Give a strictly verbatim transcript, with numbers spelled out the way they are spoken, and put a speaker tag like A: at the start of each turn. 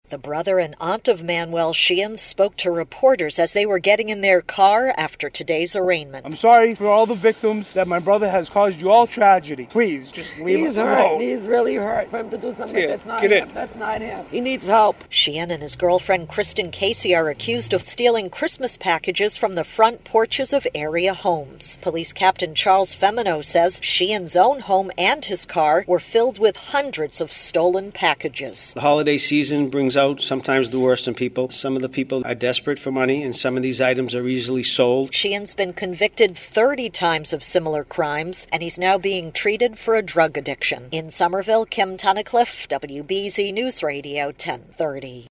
A: The brother and aunt of Manuel Sheehan spoke to reporters as they were getting in their car after today's arraignment.
B: I'm sorry for all the victims that my brother has caused you all tragedy. Please, just leave
C: He's
B: it
C: hurt.
B: alone.
C: He's really hurt. For him to do something
B: Here,
C: that's not
B: get
C: him.
B: in.
C: That's not him. He needs help.
A: Sheehan and his girlfriend Kristen Casey are accused of stealing Christmas packages from the front porches of area homes. Police Captain Charles Femino says Sheehan's own home and his car were filled with hundreds of stolen packages.
D: The holiday season brings out sometimes the worst in people. Some of the people are desperate for money, and some of these items are easily sold.
A: Sheehan's been convicted thirty times of similar crimes, and he's now being treated for a drug addiction. In Somerville, Kim Tunnicliffe, W B Z News Radio ten thirty.